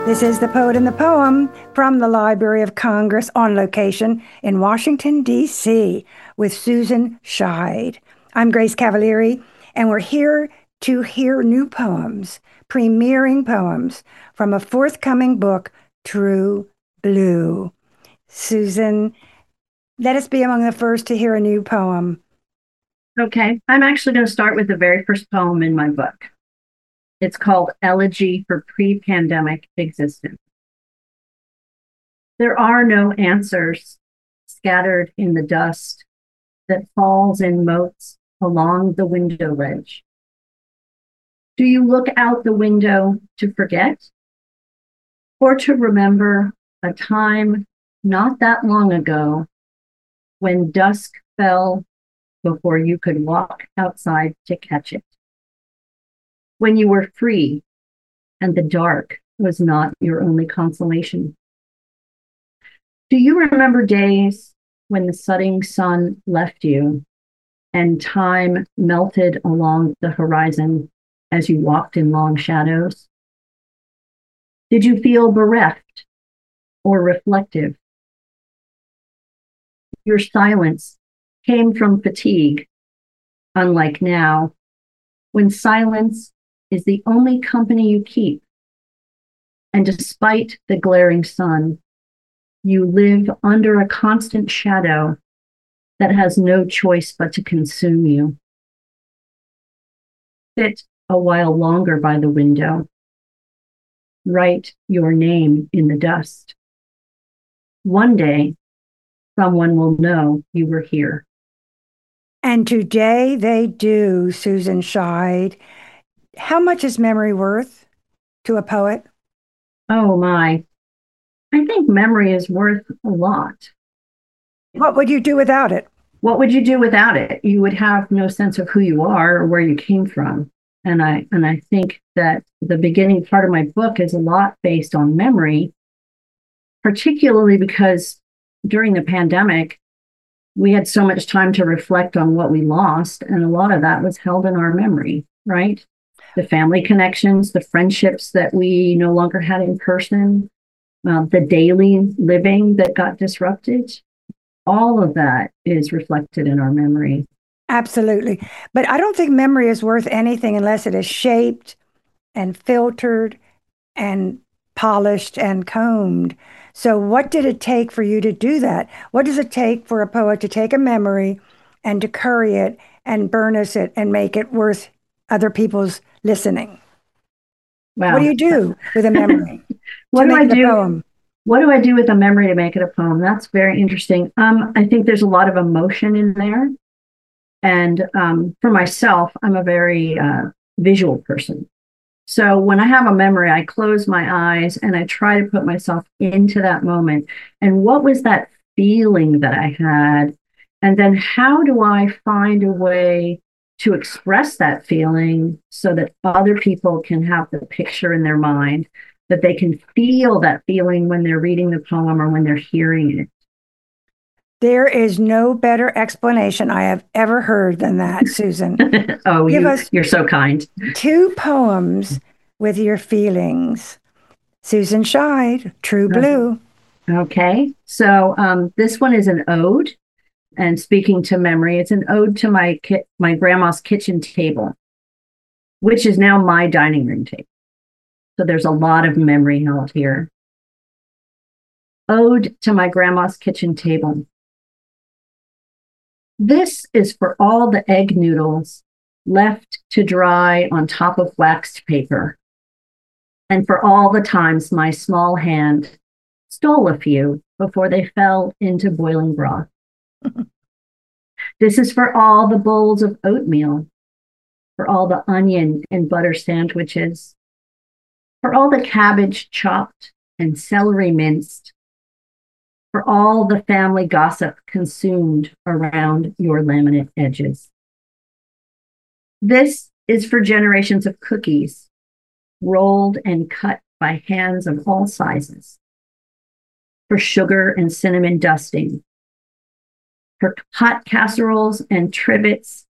This is The Poet and the Poem from the Library of Congress on location in Washington, D.C. with Susan Scheid. I'm Grace Cavalieri, and we're here to hear new poems, premiering poems from a forthcoming book, True Blue. Susan, let us be among the first to hear a new poem. Okay, I'm actually going to start with the very first poem in my book. It's called Elegy for Pre-Pandemic Existence. There are no answers scattered in the dust that falls in motes along the window ledge. Do you look out the window to forget or to remember a time not that long ago when dusk fell before you could walk outside to catch it? When you were free and the dark was not your only consolation? Do you remember days when the setting sun left you and time melted along the horizon as you walked in long shadows? Did you feel bereft or reflective? Your silence came from fatigue, unlike now, when silence is the only company you keep. And despite the glaring sun, you live under a constant shadow that has no choice but to consume you. Sit a while longer by the window. Write your name in the dust. One day, someone will know you were here. And today they do, Susan Scheid. How much is memory worth to a poet? Oh my, I think memory is worth a lot. What would you do without it? What would you do without it? You would have no sense of who you are or where you came from. And I think that the beginning part of my book is a lot based on memory, particularly because during the pandemic, we had so much time to reflect on what we lost, and a lot of that was held in our memory, right? The family connections, the friendships that we no longer had in person, the daily living that got disrupted. All of that is reflected in our memory. Absolutely. But I don't think memory is worth anything unless it is shaped and filtered and polished and combed. So, what did it take for you to do that? What does it take for a poet to take a memory and to curry it and burnish it and make it worth other people's listening? What do Wow. you do with a memory to What do make I it a do? poem? What do I do with a memory to make it a poem? That's very interesting. I think there's a lot of emotion in there. And for myself, I'm a very visual person. So when I have a memory, I close my eyes and I try to put myself into that moment. And what was that feeling that I had? And then how do I find a way to express that feeling so that other people can have the picture in their mind, that they can feel that feeling when they're reading the poem or when they're hearing it? There is no better explanation I have ever heard than that, Susan. Oh, Give us you're so kind. two poems with your feelings. Susan Scheid, True Blue. Okay, so this one is an ode, and speaking to memory, it's an ode to my grandma's kitchen table, which is now my dining room table. So there's a lot of memory held here. Ode to my grandma's kitchen table. This is for all the egg noodles left to dry on top of waxed paper, and for all the times my small hand stole a few before they fell into boiling broth. This is for all the bowls of oatmeal, for all the onion and butter sandwiches, for all the cabbage chopped and celery minced, for all the family gossip consumed around your laminate edges. This is for generations of cookies, rolled and cut by hands of all sizes, for sugar and cinnamon dusting, for hot casseroles and trivets,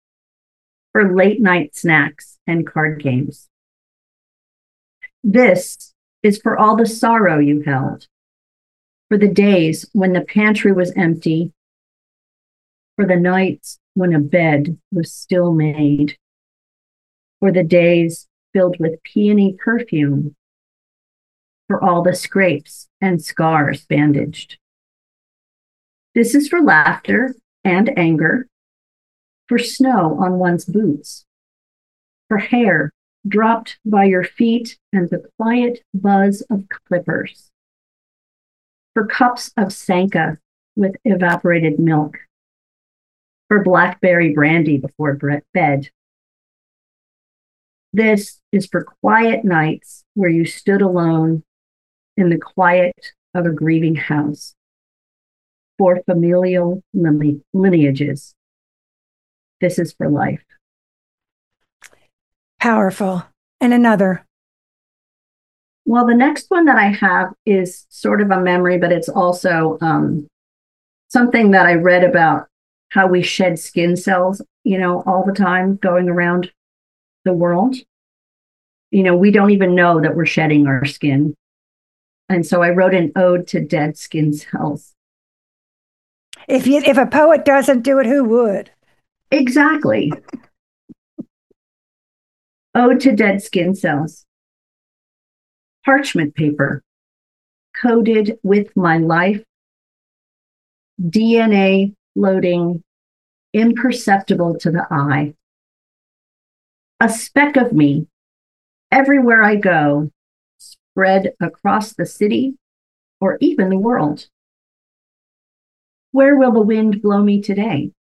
for late night snacks and card games. This is for all the sorrow you held, for the days when the pantry was empty, for the nights when a bed was still made, for the days filled with peony perfume, for all the scrapes and scars bandaged. This is for laughter and anger, for snow on one's boots, for hair dropped by your feet and the quiet buzz of clippers, for cups of Sanka with evaporated milk, for blackberry brandy before bed. This is for quiet nights where you stood alone in the quiet of a grieving house, for familial lineages. This is for life. Powerful. And another. Well, the next one that I have is sort of a memory, but it's also something that I read about how we shed skin cells, all the time going around the world. We don't even know that we're shedding our skin. And so I wrote an ode to dead skin cells. If a poet doesn't do it, who would? Exactly. Ode to dead skin cells. Parchment paper, coated with my life, DNA floating, imperceptible to the eye. A speck of me, everywhere I go, spread across the city or even the world. Where will the wind blow me today?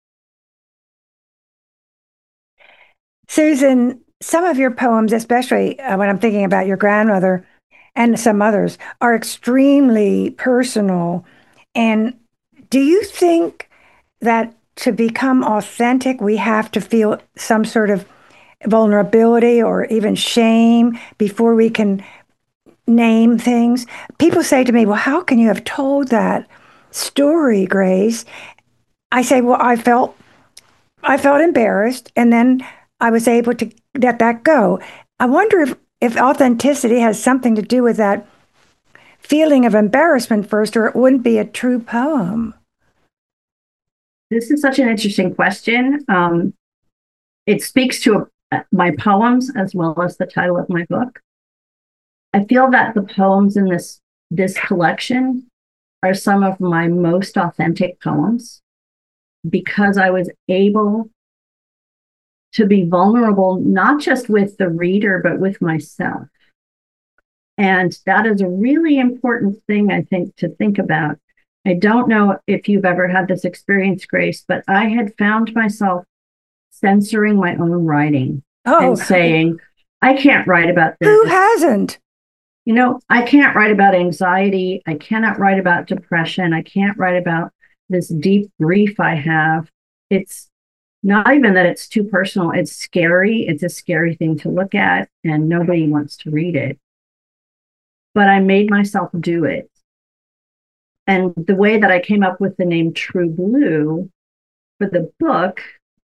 Susan, some of your poems, especially when I'm thinking about your grandmother and some others, are extremely personal. And do you think that to become authentic, we have to feel some sort of vulnerability or even shame before we can name things? People say to me, well, how can you have told that story, Grace? I say, well, I felt embarrassed, and then I was able to let that go. I wonder if authenticity has something to do with that feeling of embarrassment first, or it wouldn't be a true poem. This is such an interesting question. It speaks to my poems as well as the title of my book. I feel that the poems in this collection are some of my most authentic poems because I was able to be vulnerable, not just with the reader, but with myself. And that is a really important thing, I think, to think about. I don't know if you've ever had this experience, Grace, but I had found myself censoring my own writing and saying, I can't write about this. Who hasn't? I can't write about anxiety. I cannot write about depression. I can't write about this deep grief I have. It's not even that it's too personal. It's scary. It's a scary thing to look at, and nobody wants to read it. But I made myself do it. And the way that I came up with the name True Blue for the book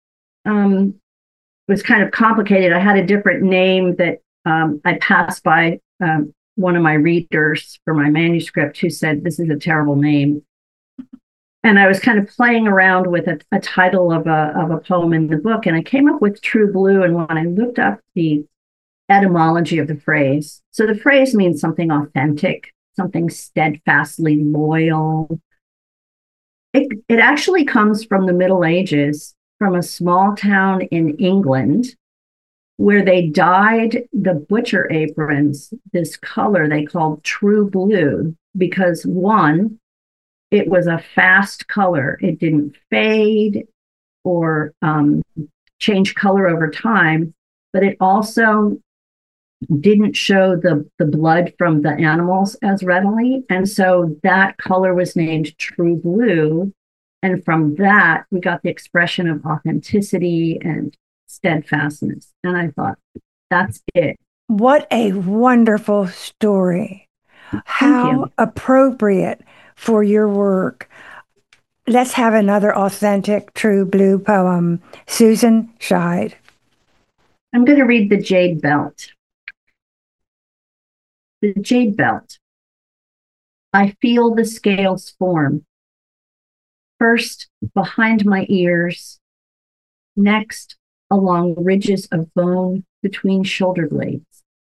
was kind of complicated. I had a different name that I passed by one of my readers for my manuscript who said, this is a terrible name. And I was kind of playing around with a title of a poem in the book, and I came up with True Blue. And when I looked up the etymology of the phrase, so the phrase means something authentic, something steadfastly loyal. It actually comes from the Middle Ages, from a small town in England, where they dyed the butcher aprons this color they called true blue, because one, it was a fast color. It didn't fade or change color over time, but it also didn't show the blood from the animals as readily. And so that color was named True Blue. And from that, we got the expression of authenticity and steadfastness. And I thought, that's it. What a wonderful story. How appropriate for your work. Let's have another authentic True Blue poem. Susan Scheid. I'm going to read The Jade Belt. the jade belt. I feel the scales form, first behind my ears, next along ridges of bone between shoulder blades.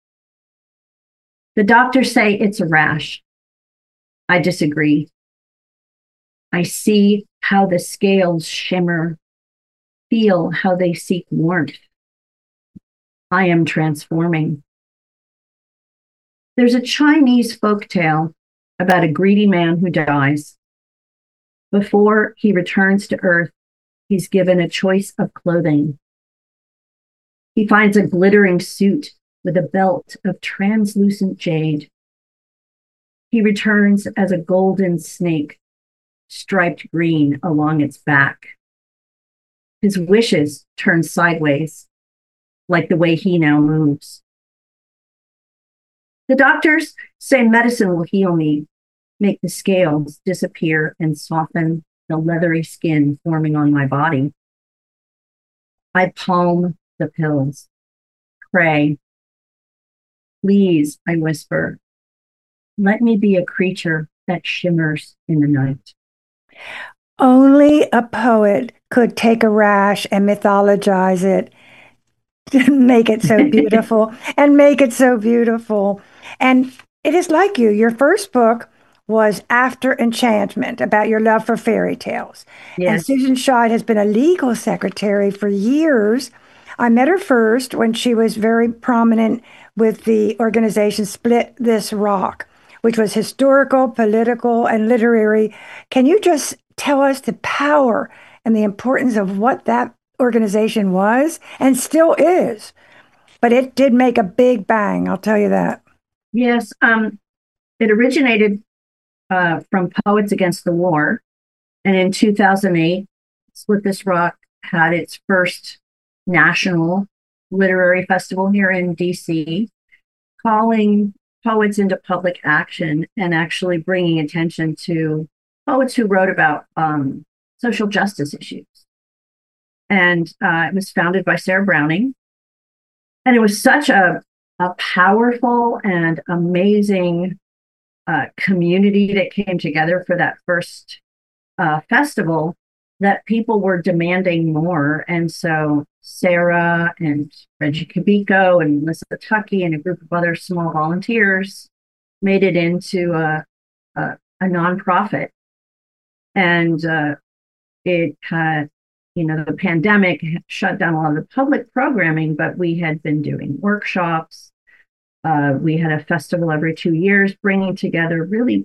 The doctors say it's a rash. I disagree. I see how the scales shimmer, feel how they seek warmth. I am transforming. There's a Chinese folktale about a greedy man who dies. Before he returns to Earth, he's given a choice of clothing. He finds a glittering suit with a belt of translucent jade. He returns as a golden snake, striped green along its back. His wishes turn sideways, like the way he now moves. The doctors say medicine will heal me, make the scales disappear, and soften the leathery skin forming on my body. I palm the pills, pray. Please, I whisper, let me be a creature that shimmers in the night. Only a poet could take a rash and mythologize it, make it so beautiful, and make it so beautiful. And it is like you. Your first book was After Enchantment, about your love for fairy tales. And Yes. Susan Scheid has been a legal secretary for years. I met her first when she was very prominent with the organization Split This Rock, which was historical, political, and literary. Can you just tell us the power and the importance of what that organization was and still is? But it did make a big bang, I'll tell you that. Yes. It originated from Poets Against the War. And in 2008, Split This Rock had its first national literary festival here in DC, calling poets into public action and actually bringing attention to poets who wrote about social justice issues. And it was founded by Sarah Browning. And it was such a powerful and amazing community that came together for that first festival that people were demanding more. And so Sarah and Reggie Kabiko and Melissa Tuckey and a group of other small volunteers made it into a nonprofit. And it had, the pandemic shut down a lot of the public programming, but we had been doing workshops. We had a festival every 2 years, bringing together really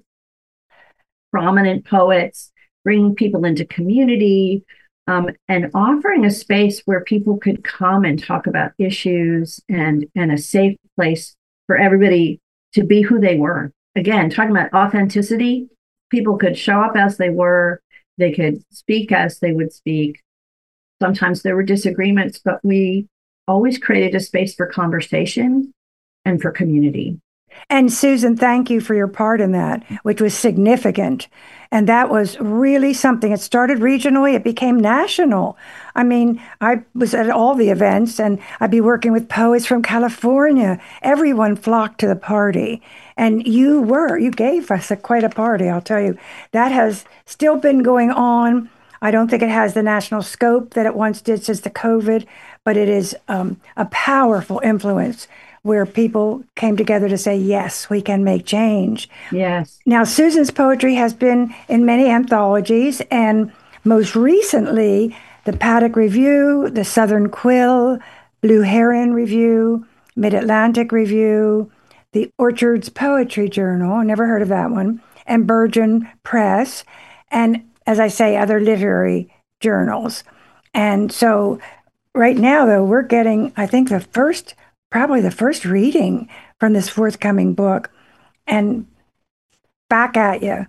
prominent poets, bringing people into community, and offering a space where people could come and talk about issues and a safe place for everybody to be who they were. Again, talking about authenticity, people could show up as they were, they could speak as they would speak. Sometimes there were disagreements, but we always created a space for conversation and for community. And Susan, thank you for your part in that, which was significant. And that was really something. It started regionally, it became national. I mean, I was at all the events and I'd be working with poets from California. Everyone flocked to the party. And you gave us quite a party, I'll tell you. That has still been going on. I don't think it has the national scope that it once did since the COVID, but it is a powerful influence where people came together to say, yes, we can make change. Yes. Now, Susan's poetry has been in many anthologies, and most recently, the Paddock Review, the Southern Quill, Blue Heron Review, Mid-Atlantic Review, the Orchards Poetry Journal, never heard of that one, and Bergen Press, and, as I say, other literary journals. And so right now, though, we're getting, I think, probably the first reading from this forthcoming book. And back at you.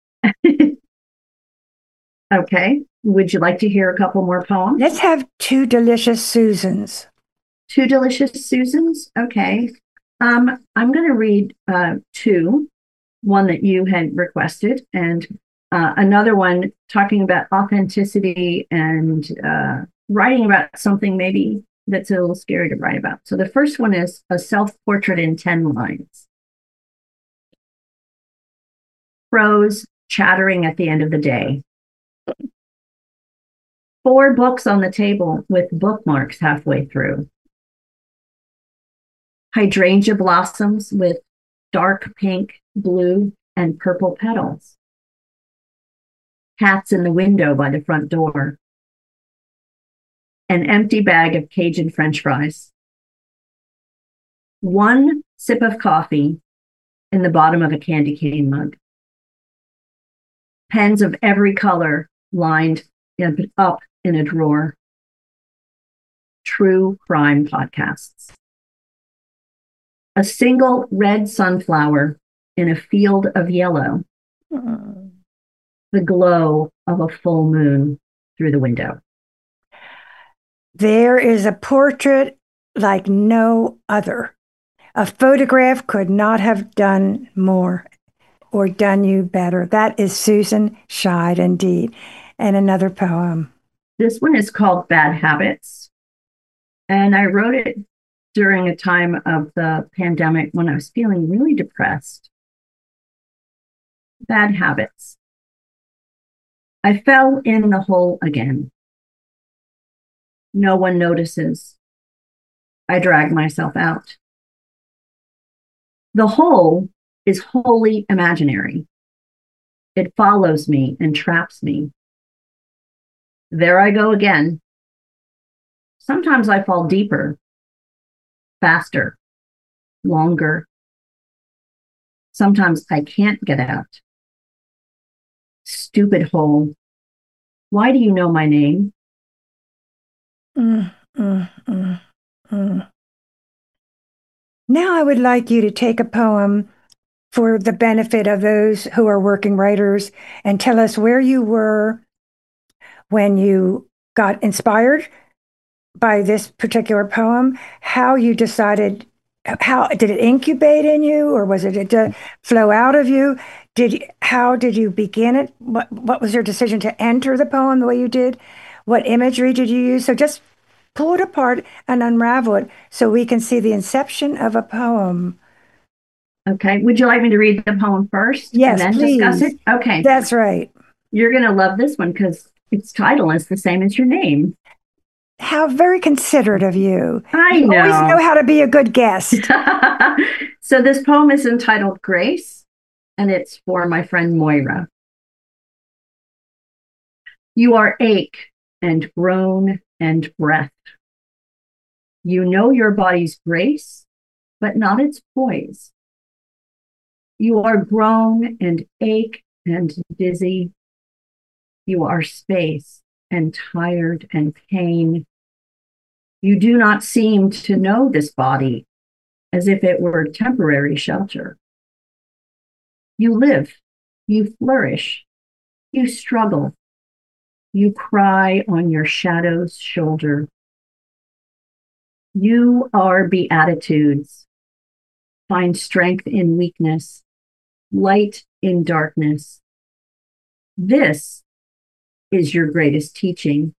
Okay. Would you like to hear a couple more poems? Let's have Two Delicious Susans. Two Delicious Susans? Okay. I'm going to read two, one that you had requested, and another one talking about authenticity and writing about something maybe that's a little scary to write about. So the first one is a self-portrait in 10 lines. crows chattering at the end of the day. 4 books on the table with bookmarks halfway through. Hydrangea blossoms with dark pink, blue, and purple petals. Cats in the window by the front door. An empty bag of Cajun French fries. 1 sip of coffee in the bottom of a candy cane mug. Pens of every color lined up in a drawer. True crime podcasts. A single red sunflower in a field of yellow. The glow of a full moon through the window. There is a portrait like no other. A photograph could not have done more or done you better. That is Susan Scheid, indeed. And another poem. This one is called Bad Habits. And I wrote it during a time of the pandemic when I was feeling really depressed. Bad habits. I fell in the hole again. No one notices. I drag myself out. The hole is wholly imaginary. It follows me and traps me. There I go again. Sometimes I fall deeper, faster, longer. Sometimes I can't get out. Stupid hole. Why do you know my name? Mm, mm, mm, mm. Now I would like you to take a poem for the benefit of those who are working writers and tell us where you were when you got inspired by this particular poem, how you decided, how did it incubate in you, or was it to flow out of you? How did you begin it? What was your decision to enter the poem the way you did? What imagery did you use? So just pull it apart and unravel it so we can see the inception of a poem. Okay. Would you like me to read the poem first Yes, and then please. discuss it? Okay. That's right. You're going to love this one because its title is the same as your name. How very considerate of you. I You always know. know how to be a good guest. So this poem is entitled Grace, and it's for my friend Moira. You are ache and groan and breath. You know your body's grace, but not its poise. You are groan and ache and dizzy. You are space and tired and pain. You do not seem to know this body as if it were temporary shelter. You live, you flourish, you struggle, you cry on your shadow's shoulder. You are beatitudes. Find strength in weakness, light in darkness. This is your greatest teaching.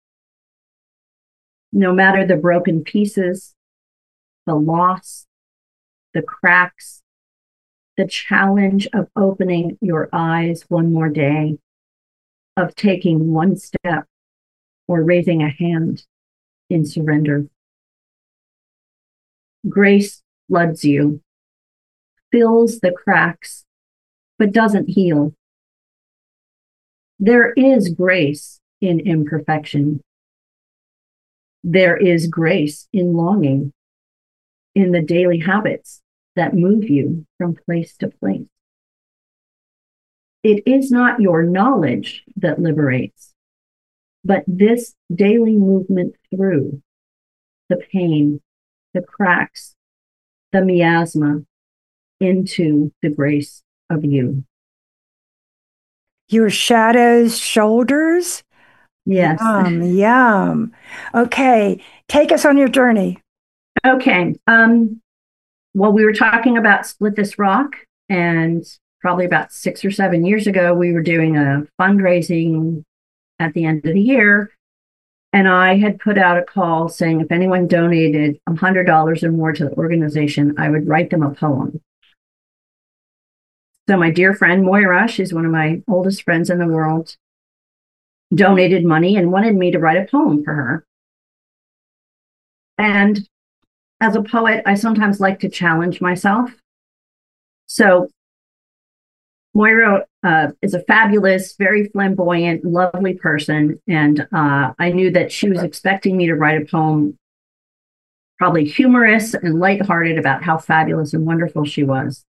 No matter the broken pieces, the loss, the cracks, the challenge of opening your eyes one more day, of taking one step or raising a hand in surrender. Grace floods you, fills the cracks, but doesn't heal. There is grace in imperfection. There is grace in longing, in the daily habits that move you from place to place. It is not your knowledge that liberates, but this daily movement through the pain, the cracks, the miasma into the grace of you. Your shadow's shoulders? Yes. Yum. Okay, take us on your journey. Okay. Well, we were talking about Split This Rock, and probably about 6 or 7 years ago, we were doing a fundraising at the end of the year. And I had put out a call saying if anyone donated $100 or more to the organization, I would write them a poem. So my dear friend Moira, she's one of my oldest friends in the world, donated money and wanted me to write a poem for her. And as a poet, I sometimes like to challenge myself. So Moira is a fabulous, very flamboyant, lovely person. And I knew that she was expecting me to write a poem, probably humorous and lighthearted, about how fabulous and wonderful she was.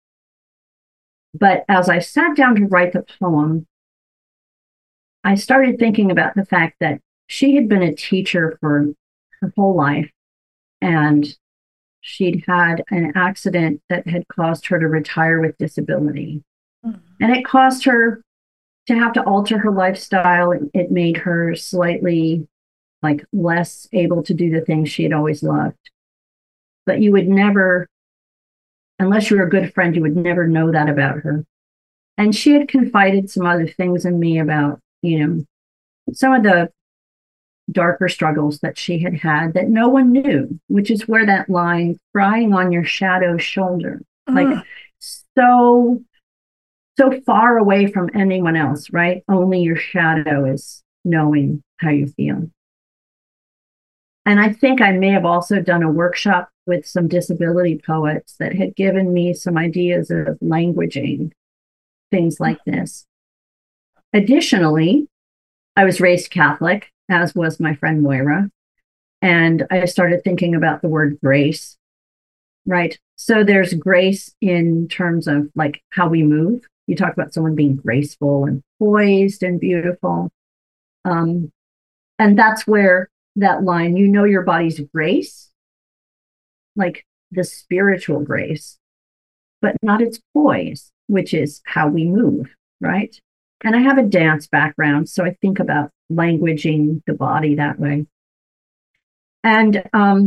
But as I sat down to write the poem, I started thinking about the fact that she had been a teacher for her whole life, and she'd had an accident that had caused her to retire with disability. Mm-hmm. And it caused her to have to alter her lifestyle. It made her slightly like less able to do the things she had always loved. But you would never, unless you were a good friend, you would never know that about her. And she had confided some other things in me about, some of the darker struggles that she had had that no one knew, which is where that line, crying on your shadow's shoulder, like so far away from anyone else, right? Only your shadow is knowing how you feel. And I think I may have also done a workshop with some disability poets that had given me some ideas of languaging things like this. Additionally, I was raised Catholic, as was my friend Moira, and I started thinking about the word grace, right? So there's grace in terms of like how we move. You talk about someone being graceful and poised and beautiful. And that's where that line, your body's grace, like the spiritual grace, but not its poise, which is how we move, right? And I have a dance background, so I think about languaging the body that way. And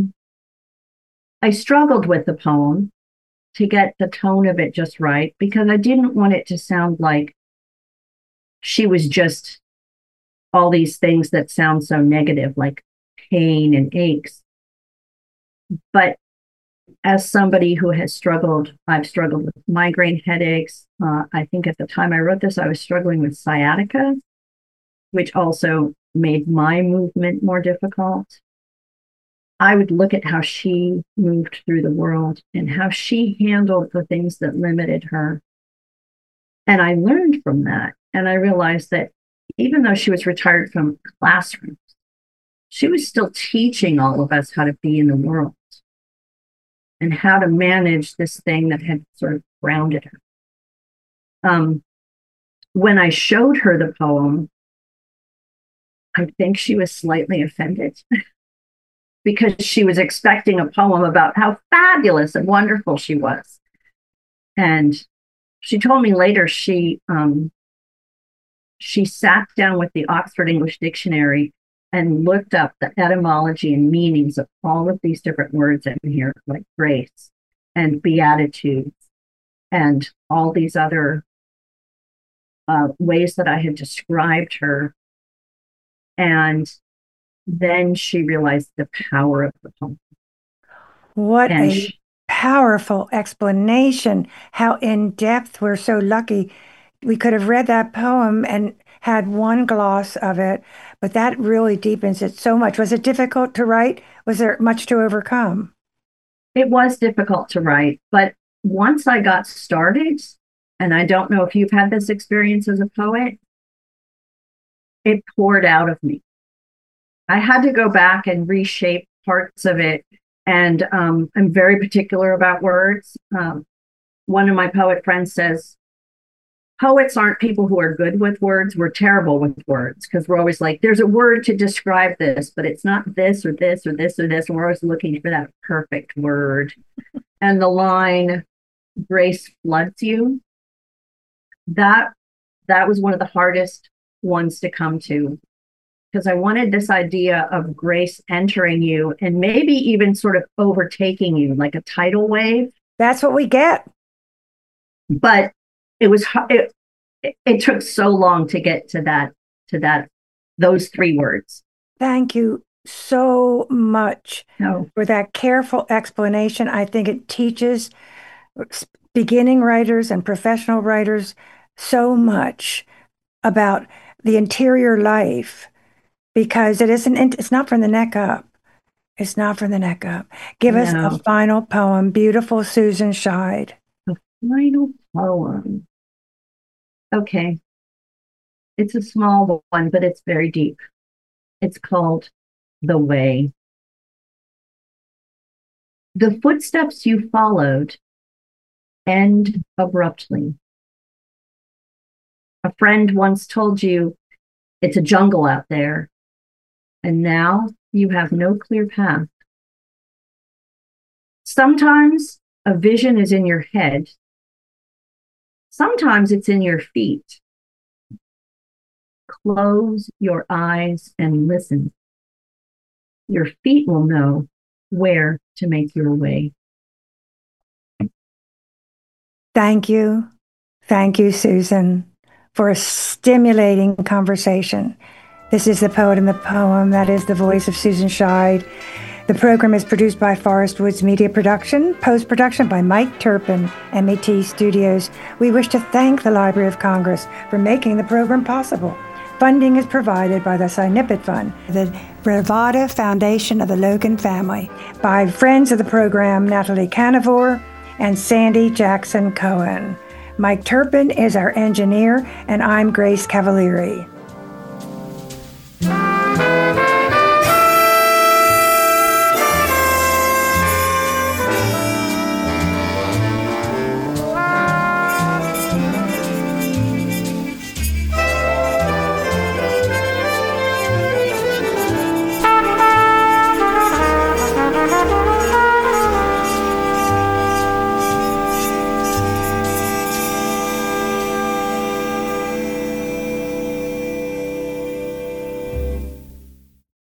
I struggled with the poem to get the tone of it just right, because I didn't want it to sound like she was just all these things that sound so negative, like pain and aches. But as somebody who has struggled, I've struggled with migraine headaches. I think at the time I wrote this, I was struggling with sciatica, which also made my movement more difficult. I would look at how she moved through the world and how she handled the things that limited her. And I learned from that. And I realized that even though she was retired from classrooms, she was still teaching all of us how to be in the world and how to manage this thing that had sort of grounded her. When I showed her the poem, I think she was slightly offended because she was expecting a poem about how fabulous and wonderful she was. And she told me later she sat down with the Oxford English Dictionary and looked up the etymology and meanings of all of these different words in here, like grace and beatitude and all these other ways that I had described her. And then she realized the power of the poem. What a powerful explanation. How in depth. We're so lucky. We could have read that poem and had one gloss of it, but that really deepens it so much. Was it difficult to write? Was there much to overcome? It was difficult to write, but once I got started, and I don't know if you've had this experience as a poet, it poured out of me. I had to go back and reshape parts of it. And I'm very particular about words. One of my poet friends says, poets aren't people who are good with words. We're terrible with words, because we're always like, there's a word to describe this, but it's not this or this or this or this. And we're always looking for that perfect word. And the line, grace floods you, that was one of the hardest ones to come to, because I wanted this idea of grace entering you and maybe even sort of overtaking you like a tidal wave. That's what we get. But it took so long to get to those three words. Thank you so much for that careful explanation. I think it teaches beginning writers and professional writers so much about the interior life, because it's not from the neck up. It's not from the neck up. Give us a final poem, beautiful Susan Scheid. A final poem. Okay. It's a small one, but it's very deep. It's called The Way. The footsteps you followed end abruptly. A friend once told you it's a jungle out there, and now you have no clear path. Sometimes a vision is in your head. Sometimes it's in your feet. Close your eyes and listen. Your feet will know where to make your way. Thank you. Thank you, Susan, for a stimulating conversation. This is The Poet and the Poem. That is the voice of Susan Scheid. The program is produced by Forest Woods Media Production, post-production by Mike Turpin, MET Studios. We wish to thank the Library of Congress for making the program possible. Funding is provided by the Sinipit Fund, the Bravada Foundation of the Logan family, by friends of the program, Natalie Canavore and Sandy Jackson Cohen. Mike Turpin is our engineer, and I'm Grace Cavalieri.